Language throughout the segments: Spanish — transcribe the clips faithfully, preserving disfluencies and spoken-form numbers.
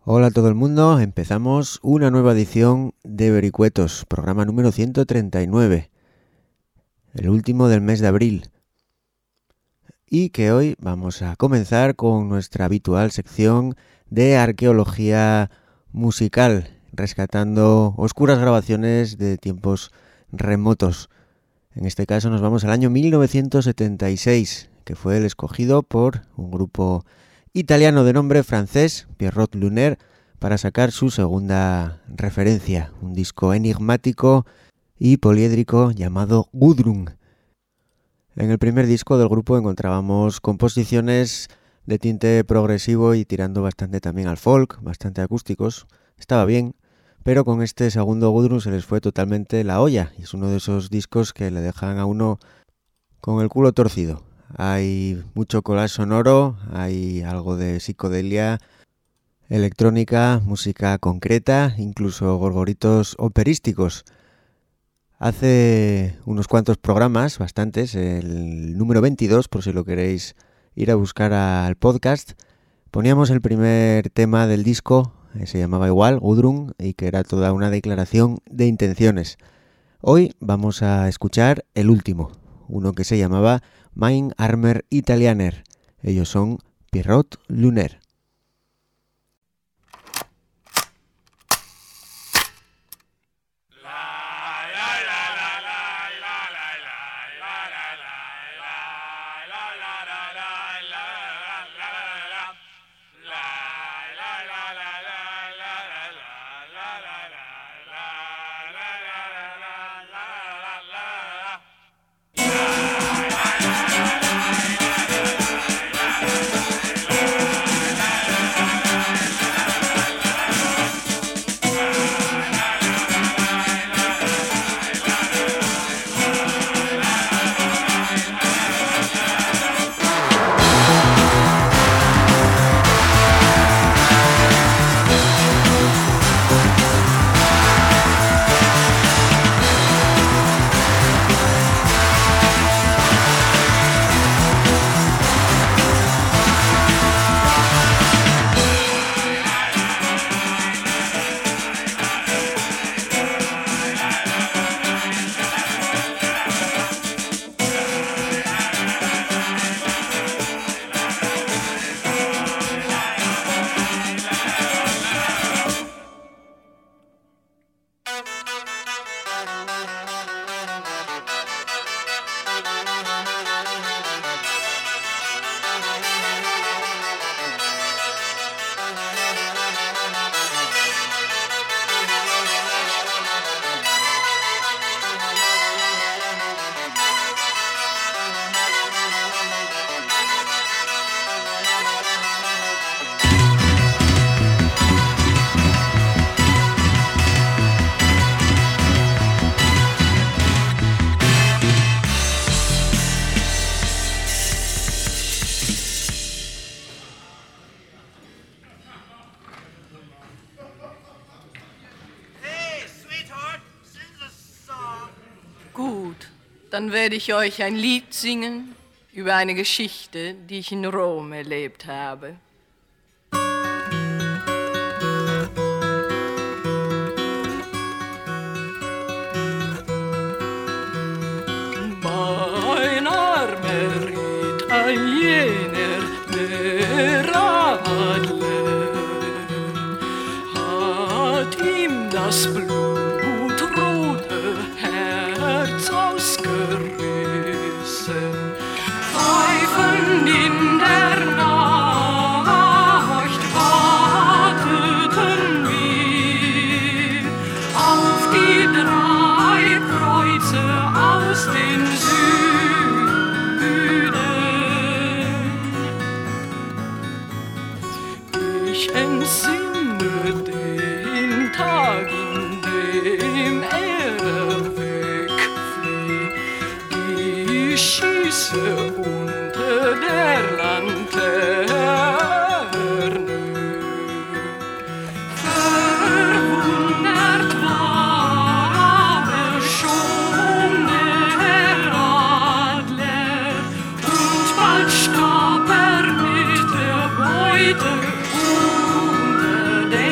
Hola a todo el mundo, empezamos una nueva edición de Vericuetos, programa número ciento treinta y nueve, el último del mes de abril. Y que hoy vamos a comenzar con nuestra habitual sección de arqueología musical, rescatando oscuras grabaciones de tiempos remotos. En este caso nos vamos al año mil novecientos setenta y seis, que fue el escogido por un grupo italiano de nombre francés, Pierrot Lunaire, para sacar su segunda referencia, un disco enigmático y poliédrico llamado Gudrun. En el primer disco del grupo encontrábamos composiciones de tinte progresivo y tirando bastante también al folk, bastante acústicos, estaba bien, pero con este segundo Gudrun se les fue totalmente la olla y es uno de esos discos que le dejan a uno con el culo torcido. Hay mucho collage sonoro, hay algo de psicodelia, electrónica, música concreta, incluso gorgoritos operísticos. Hace unos cuantos programas, bastantes, el número veintidós, por si lo queréis ir a buscar al podcast, poníamos el primer tema del disco, eh, se llamaba igual, Gudrun, y que era toda una declaración de intenciones. Hoy vamos a escuchar el último, uno que se llamaba Mein armer Italiener. Ellos son Pierrot Lunaire. Dann werde ich euch ein Lied singen über eine Geschichte, die ich in Rom erlebt habe. Mein armer Italiener, der Adler, hat ihm das blutrote Herz ausgerissen. Pfeifend in der Nacht warteten wir auf die drei Kreuze aus dem Süden. Ich entsinne den Tag, in dem er wegflieh, die Schüsse unter der Laterne. Verwundert war er schon der Adler, und bald starb er mit der Beute unter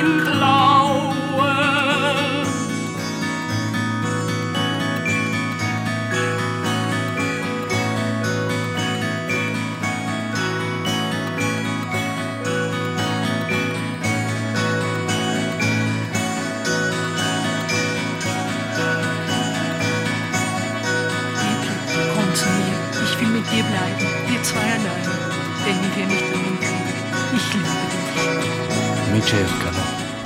ricercano.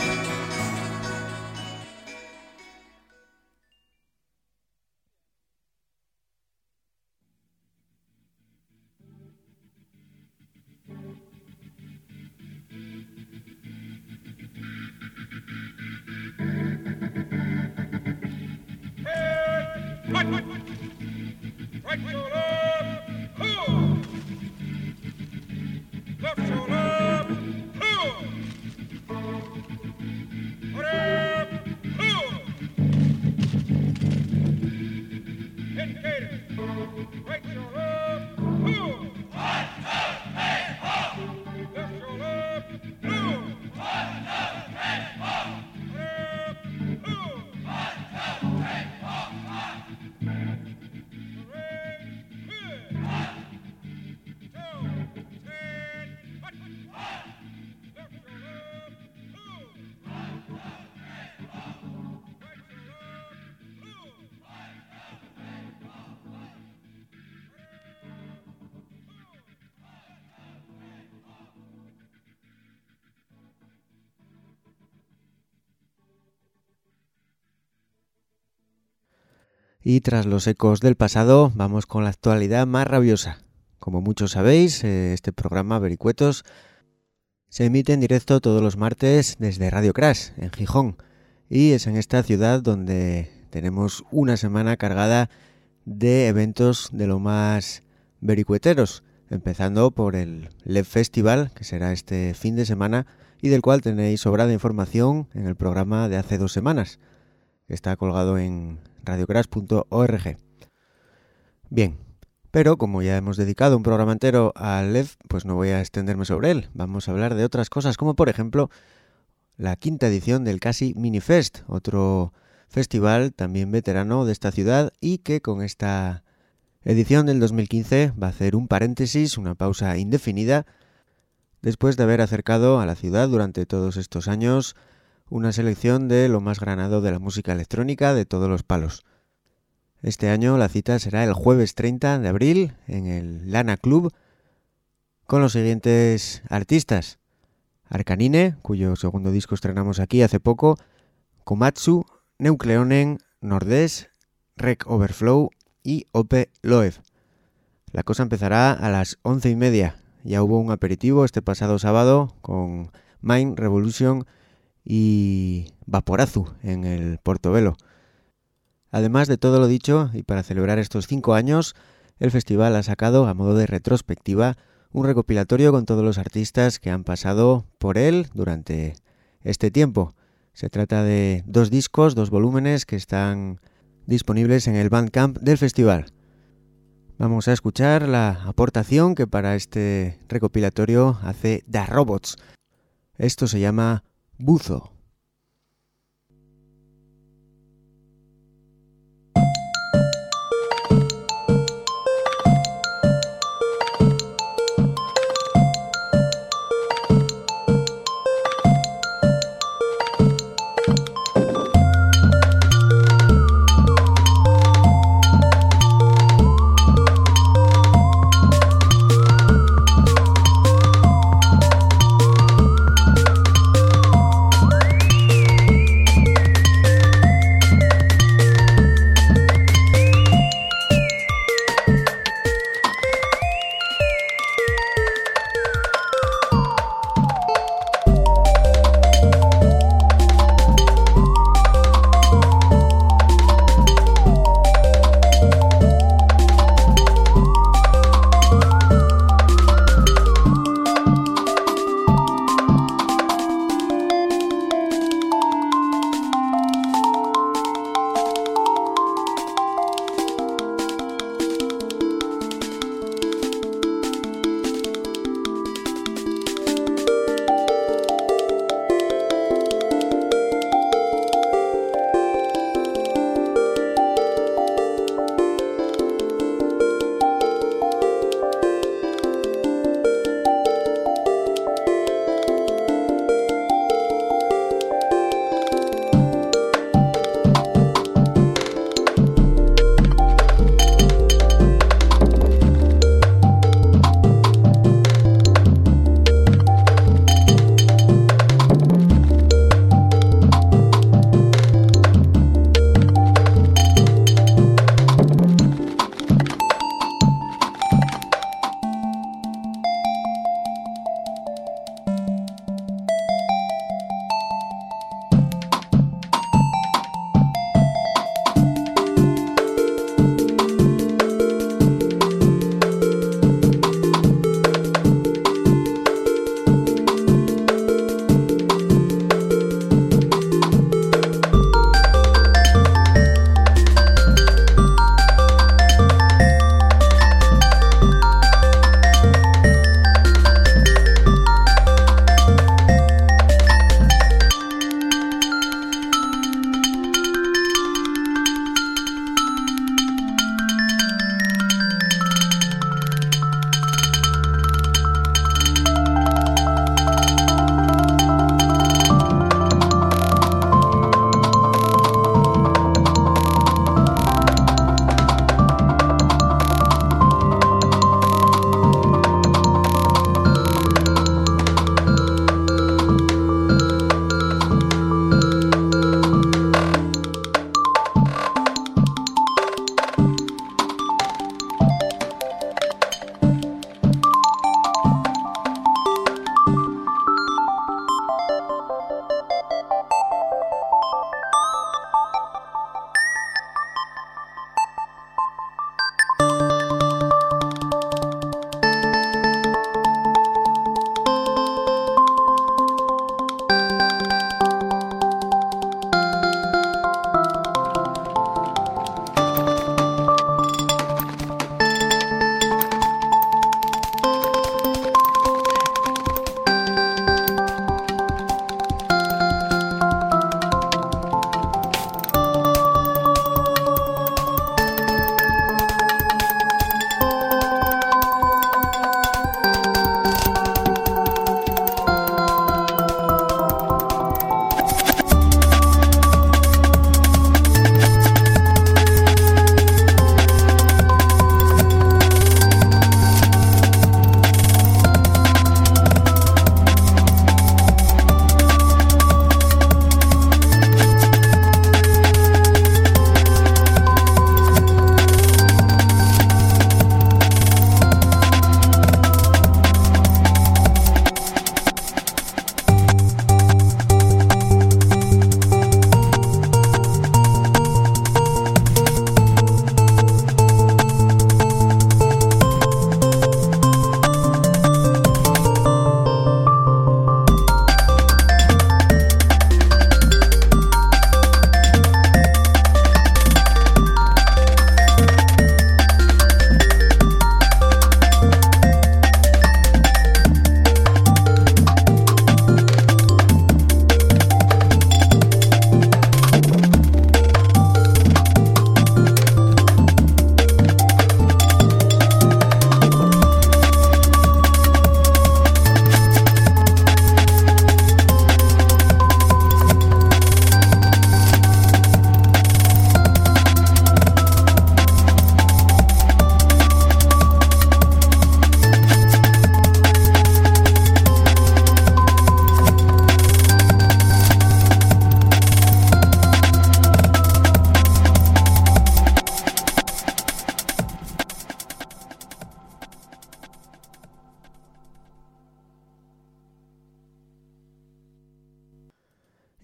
Y tras los ecos del pasado, vamos con la actualidad más rabiosa. Como muchos sabéis, este programa Vericuetos se emite en directo todos los martes desde Radio Crash, en Gijón. Y es en esta ciudad donde tenemos una semana cargada de eventos de lo más vericueteros, empezando por el L E V Festival, que será este fin de semana y del cual tenéis sobrada información en el programa de hace dos semanas, que está colgado en radiocrash punto org. Bien, pero como ya hemos dedicado un programa entero al L E V, pues no voy a extenderme sobre él. Vamos a hablar de otras cosas, como por ejemplo la quinta edición del Casi Minifest, otro festival también veterano de esta ciudad y que con esta edición del dos mil quince va a hacer un paréntesis, una pausa indefinida, después de haber acercado a la ciudad durante todos estos años una selección de lo más granado de la música electrónica de todos los palos. Este año la cita será el jueves treinta de abril en el Lana Club con los siguientes artistas: Arcanine, cuyo segundo disco estrenamos aquí hace poco, Komatsu, Neucleonen, Nordes, Rec Overflow y Ope Loev. La cosa empezará a las once y media. Ya hubo un aperitivo este pasado sábado con Mind Revolution y Vaporazu en el Portobelo. Además de todo lo dicho, y para celebrar estos cinco años, el festival ha sacado, a modo de retrospectiva, un recopilatorio con todos los artistas que han pasado por él durante este tiempo. Se trata de dos discos, dos volúmenes que están disponibles en el Bandcamp del festival. Vamos a escuchar la aportación que para este recopilatorio hace Da Robots. Esto se llama Buzo.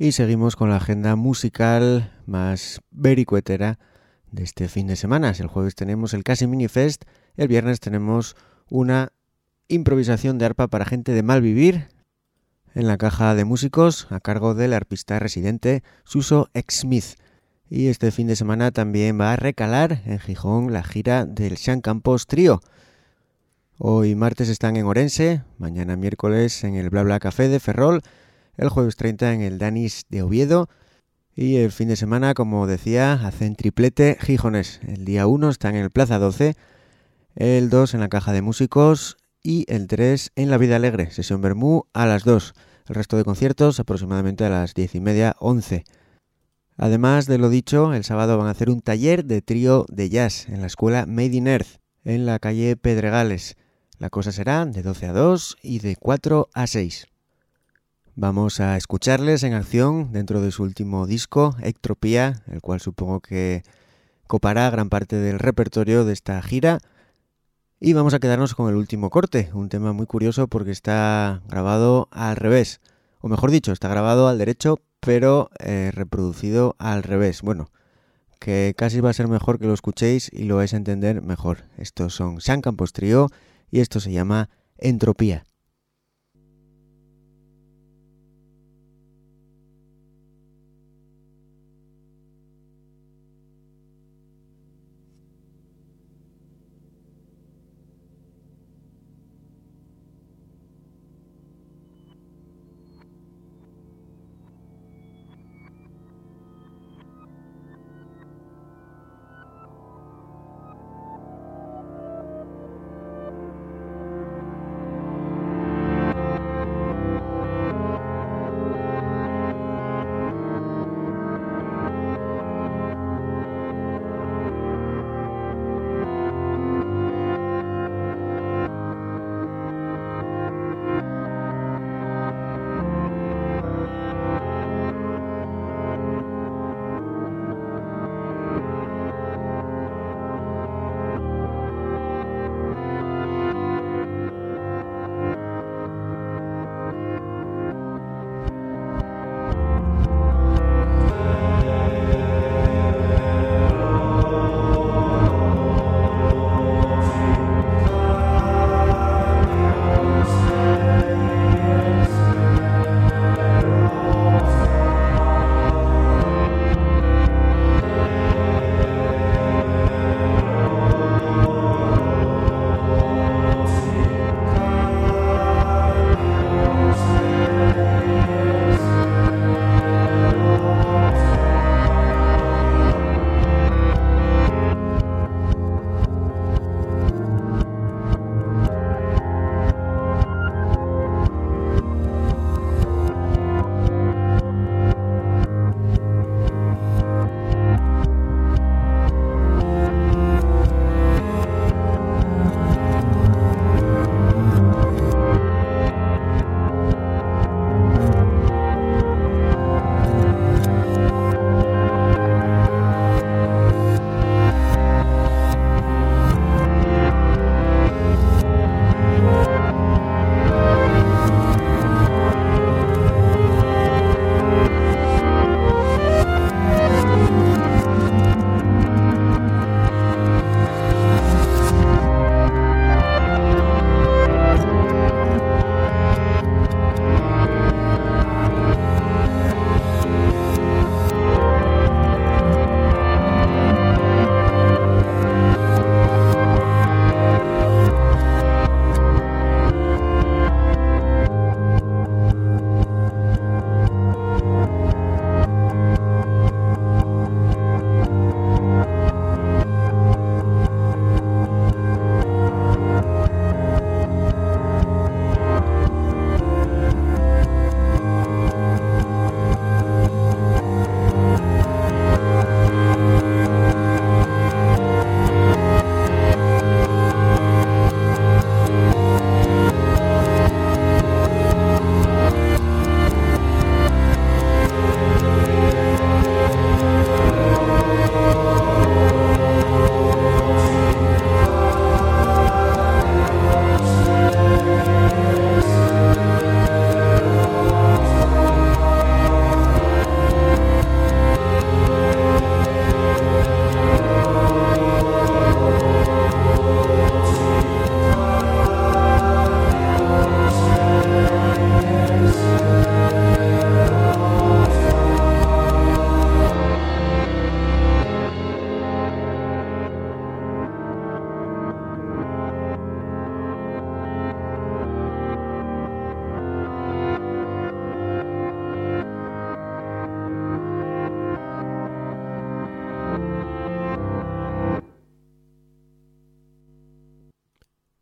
Y seguimos con la agenda musical más vericuetera de este fin de semana. El jueves tenemos el Casi Mini Fest, el viernes tenemos una improvisación de arpa para gente de mal vivir en la caja de músicos a cargo del arpista residente Suso X-Smith. Y este fin de semana también va a recalar en Gijón la gira del Sean Campos Trío. Hoy martes están en Orense, mañana miércoles en el Bla Bla Café de Ferrol, el jueves treinta en el Danis de Oviedo y el fin de semana, como decía, hacen triplete gijones. El día uno están en el Plaza doce, el dos en la Caja de Músicos y el tres en la Vida Alegre, sesión Bermú a las dos. El resto de conciertos aproximadamente a las diez y media, once. Además de lo dicho, el sábado van a hacer un taller de trío de jazz en la escuela Made in Earth, en la calle Pedregales. La cosa será de doce a dos y de cuatro a seis. Vamos a escucharles en acción dentro de su último disco, Ectropía, el cual supongo que copará gran parte del repertorio de esta gira. Y vamos a quedarnos con el último corte, un tema muy curioso porque está grabado al revés. O mejor dicho, está grabado al derecho, pero eh, reproducido al revés. Bueno, que casi va a ser mejor que lo escuchéis y lo vais a entender mejor. Estos son Sean Campos Trío y esto se llama Entropía.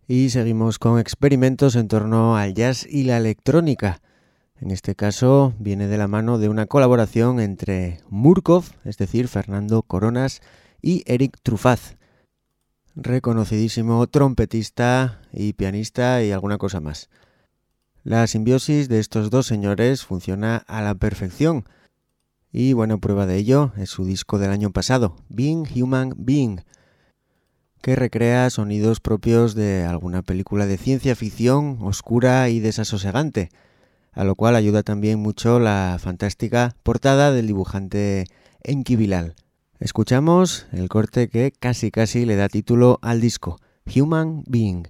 Y seguimos con experimentos en torno al jazz y la electrónica. En este caso viene de la mano de una colaboración entre Murkov, es decir, Fernando Coronas, y Eric Truffaz, reconocidísimo trompetista y pianista y alguna cosa más. La simbiosis de estos dos señores funciona a la perfección. Y buena prueba de ello es su disco del año pasado, Being Human Being, que recrea sonidos propios de alguna película de ciencia ficción oscura y desasosegante, a lo cual ayuda también mucho la fantástica portada del dibujante Enki Bilal. Escuchamos el corte que casi casi le da título al disco, Human Being.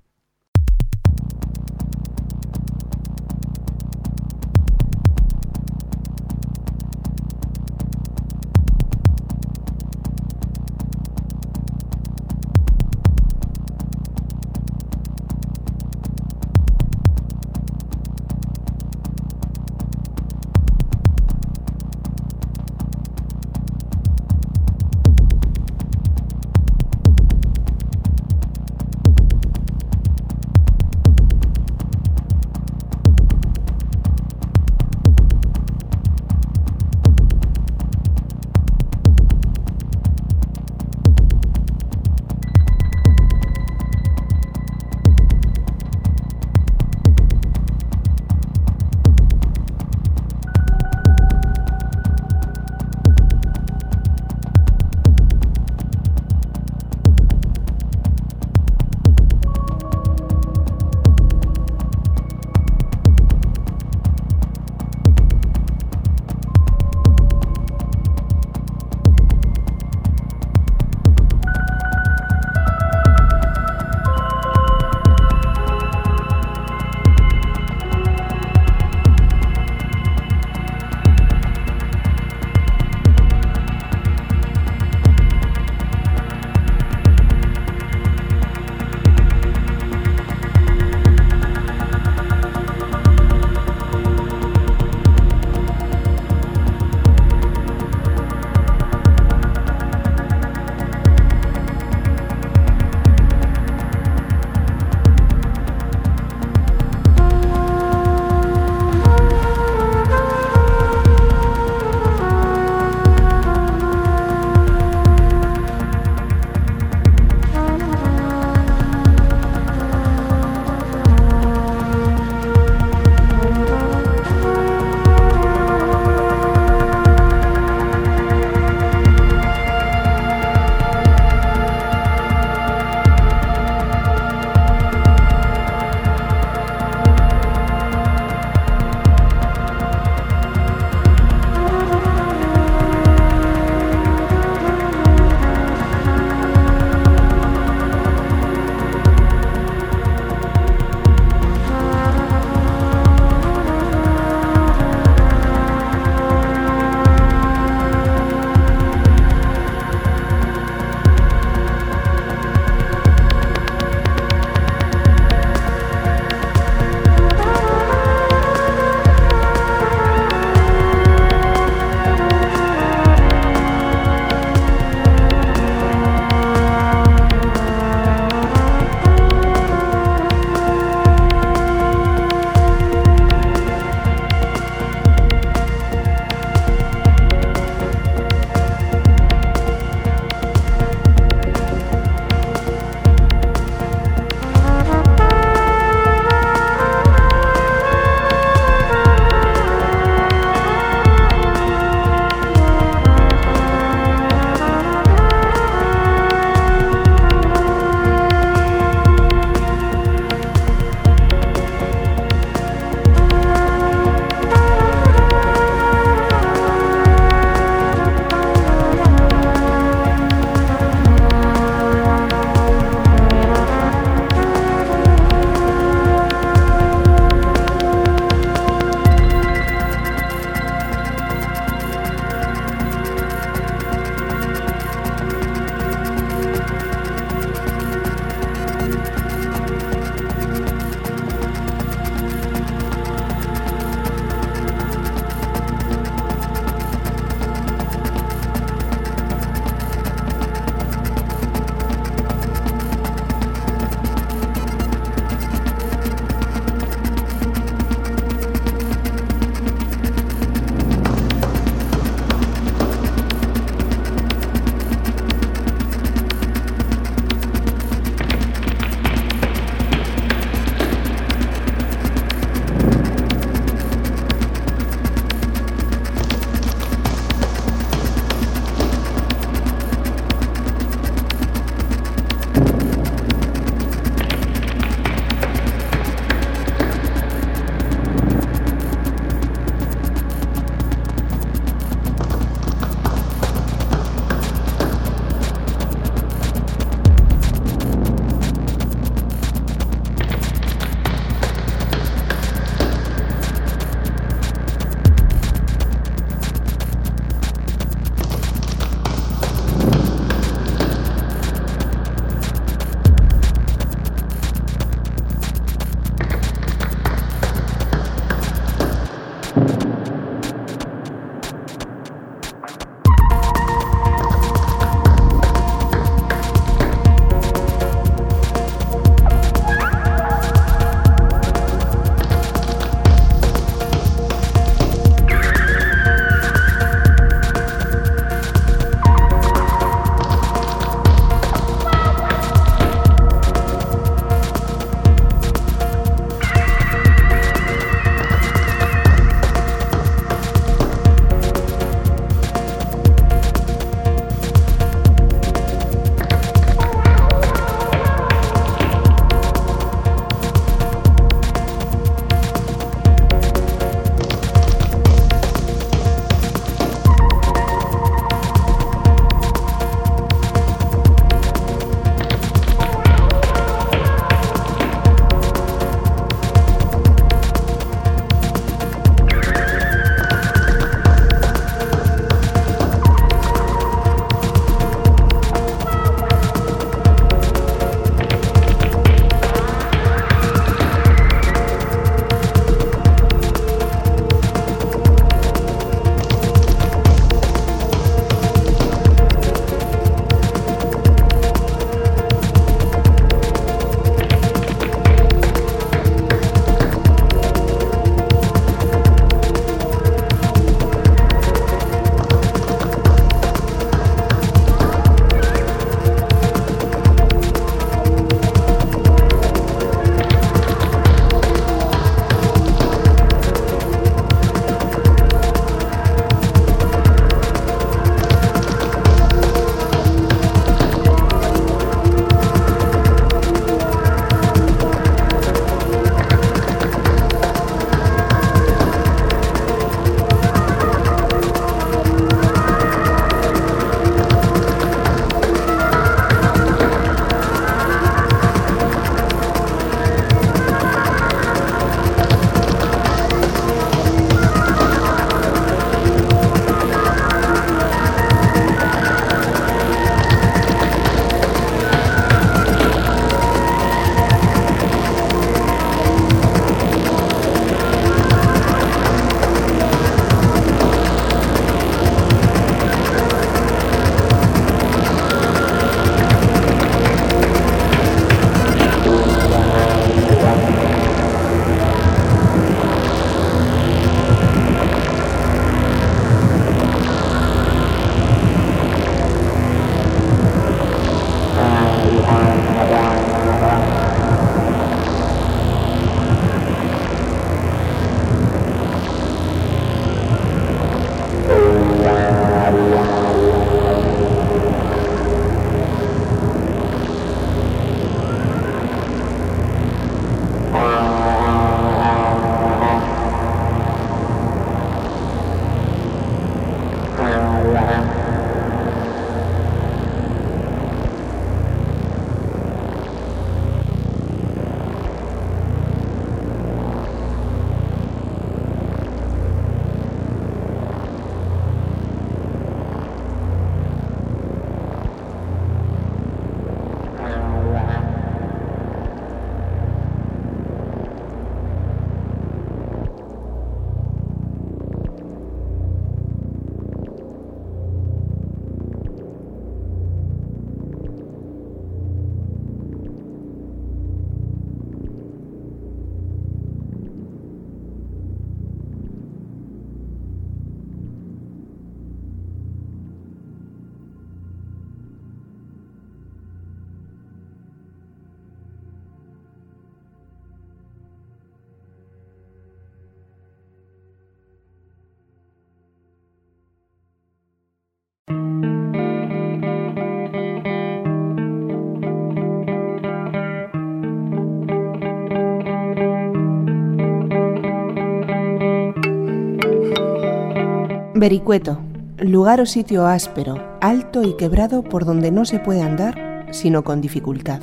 Vericueto, lugar o sitio áspero, alto y quebrado por donde no se puede andar, sino con dificultad.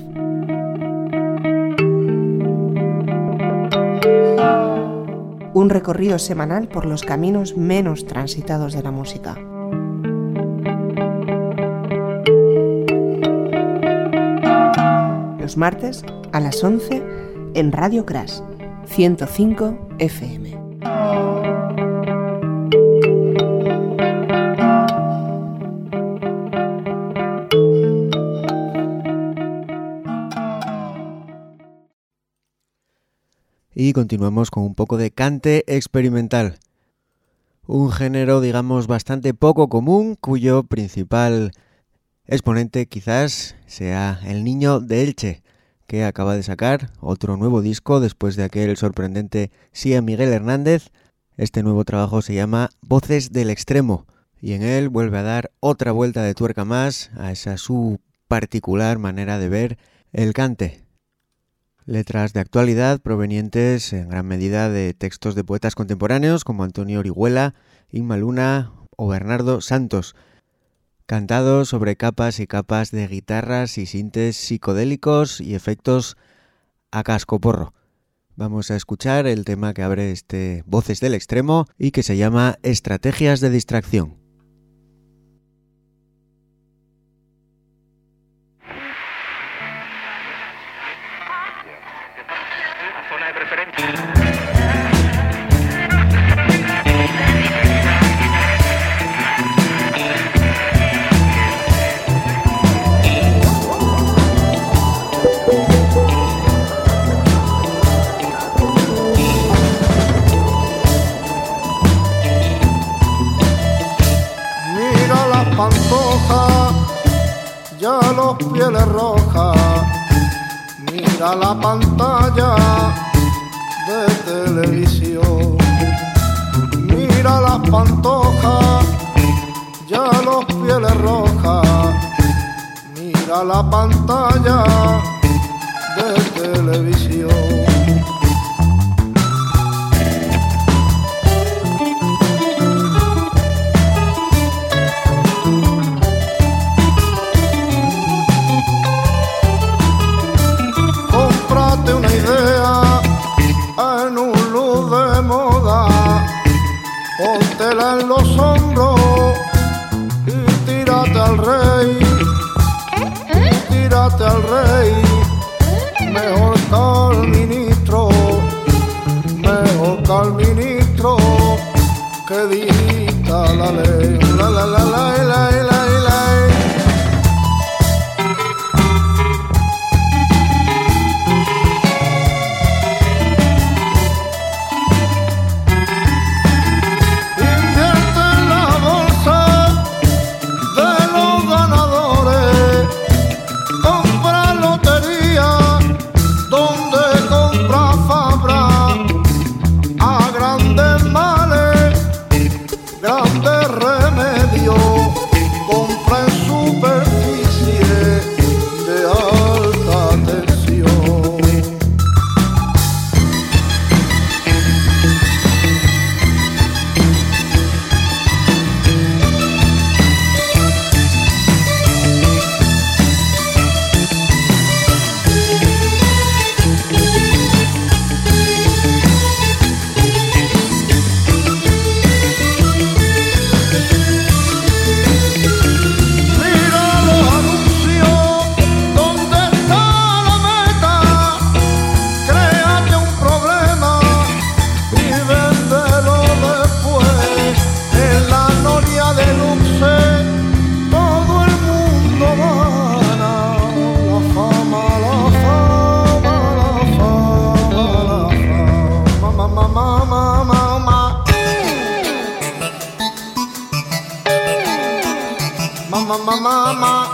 Un recorrido semanal por los caminos menos transitados de la música. Los martes a las once en Radio Crash, ciento cinco F M. Y continuamos con un poco de cante experimental. Un género, digamos, bastante poco común, cuyo principal exponente quizás sea El Niño de Elche, que acaba de sacar otro nuevo disco después de aquel sorprendente Sí a Miguel Hernández. Este nuevo trabajo se llama Voces del Extremo y en él vuelve a dar otra vuelta de tuerca más a esa su particular manera de ver el cante. Letras de actualidad provenientes en gran medida de textos de poetas contemporáneos como Antonio Orihuela, Inma Luna o Bernardo Santos, cantados sobre capas y capas de guitarras y sintes psicodélicos y efectos a cascoporro. Vamos a escuchar el tema que abre este Voces del Extremo y que se llama Estrategias de Distracción. La zona de preferencia. Pantoja, ya los pieles rojas, mira la pantalla de televisión, mira las pantojas, ya los pieles rojas, mira la pantalla de televisión. Una idea en un luz de moda, póntela en los hombros y tírate al rey, y tírate al rey, mejor que al ministro, mejor que al ministro que dicta la ley, la la la la la la la. Mama, mama.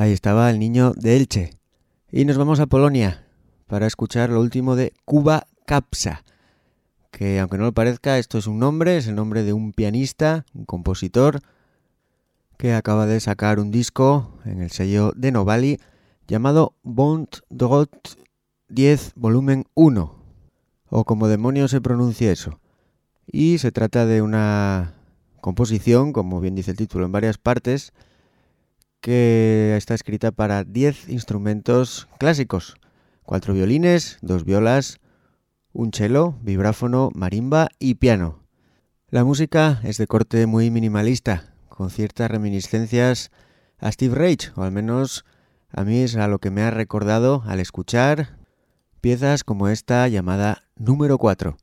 Ahí estaba el niño de Elche. Y nos vamos a Polonia para escuchar lo último de Kuba Kapsa, que aunque no lo parezca, esto es un nombre, es el nombre de un pianista, un compositor, que acaba de sacar un disco en el sello de Novali llamado Bond Drot diez volumen uno, o como demonios se pronuncia eso. Y se trata de una composición, como bien dice el título, en varias partes, que está escrita para diez instrumentos clásicos, cuatro violines, dos violas, un cello, vibráfono, marimba y piano. La música es de corte muy minimalista, con ciertas reminiscencias a Steve Reich, o al menos a mí es a lo que me ha recordado al escuchar piezas como esta llamada número cuatro.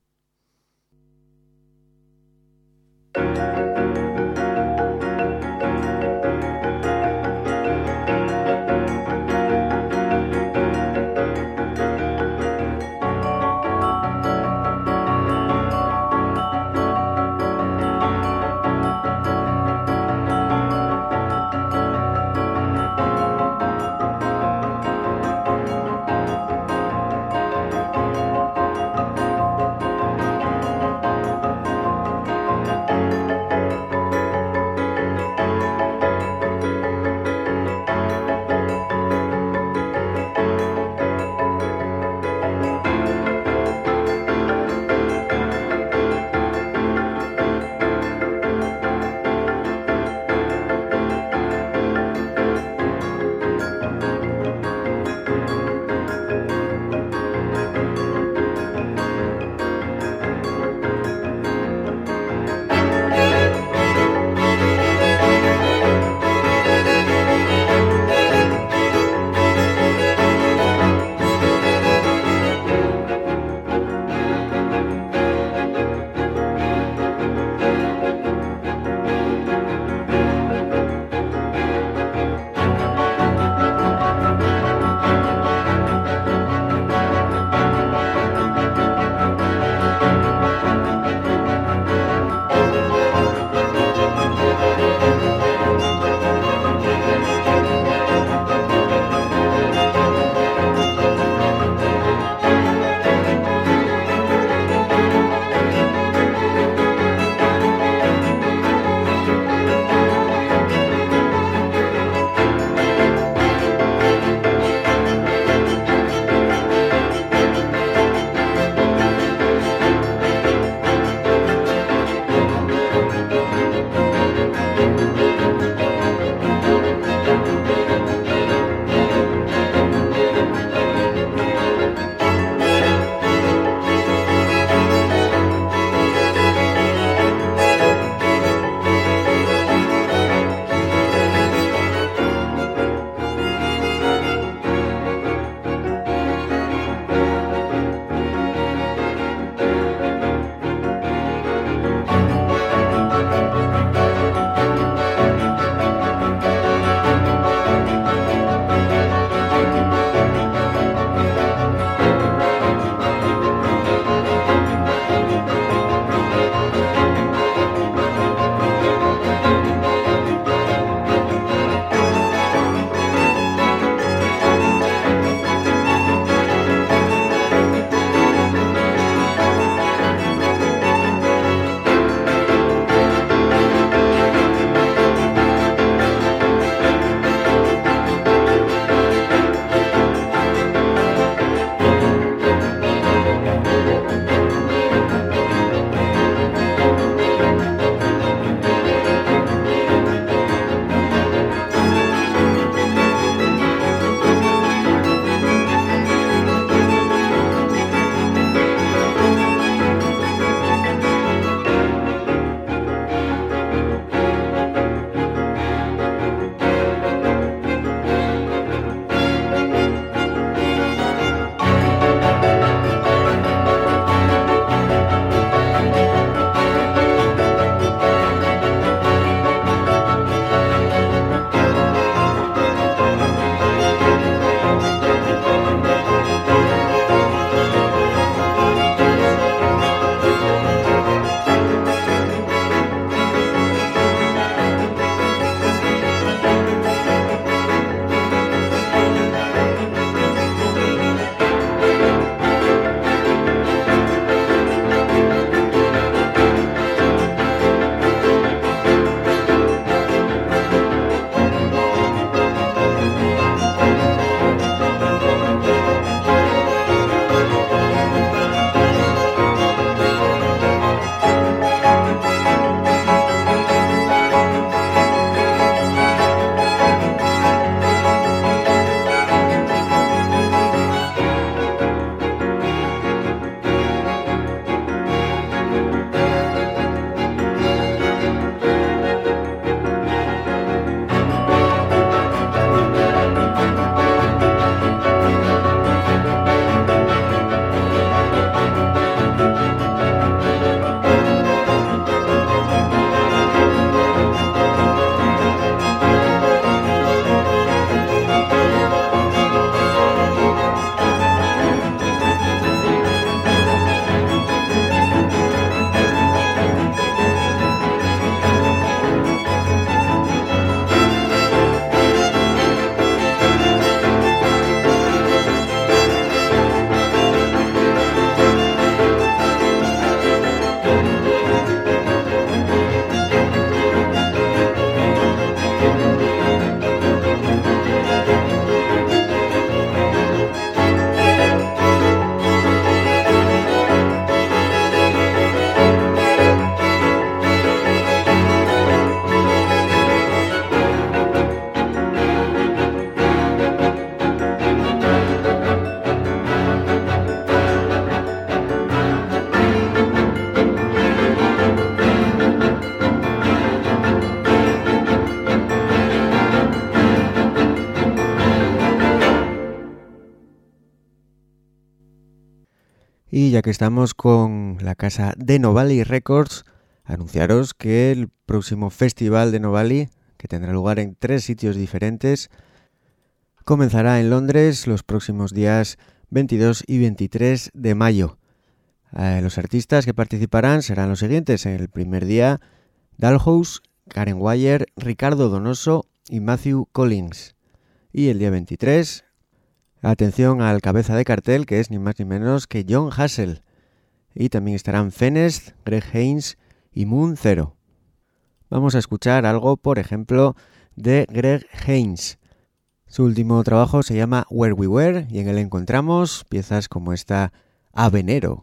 Y ya que estamos con la casa de Novali Records, anunciaros que el próximo festival de Novali, que tendrá lugar en tres sitios diferentes, comenzará en Londres los próximos días veintidós y veintitrés de mayo. Eh, los artistas que participarán serán los siguientes. En el primer día, Dalhouse, Karen Wire, Ricardo Donoso y Matthew Collins. Y el día veintitrés, atención al cabeza de cartel, que es ni más ni menos que John Hassell. Y también estarán Fenest, Greg Haynes y Moon Zero. Vamos a escuchar algo, por ejemplo, de Greg Haynes. Su último trabajo se llama Where We Were y en él encontramos piezas como esta Avenero.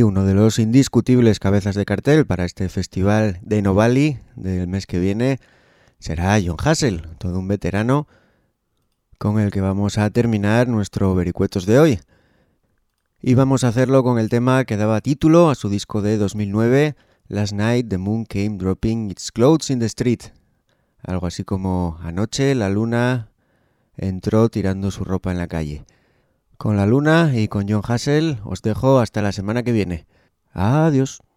Y uno de los indiscutibles cabezas de cartel para este festival de Novali del mes que viene será Jon Hassell, todo un veterano con el que vamos a terminar nuestro Vericuetos de hoy. Y vamos a hacerlo con el tema que daba título a su disco de dos mil nueve, Last Night the Moon Came Dropping Its Clothes in the Street. Algo así como anoche la luna entró tirando su ropa en la calle. Con la luna y con Jon Hassell os dejo hasta la semana que viene. Adiós.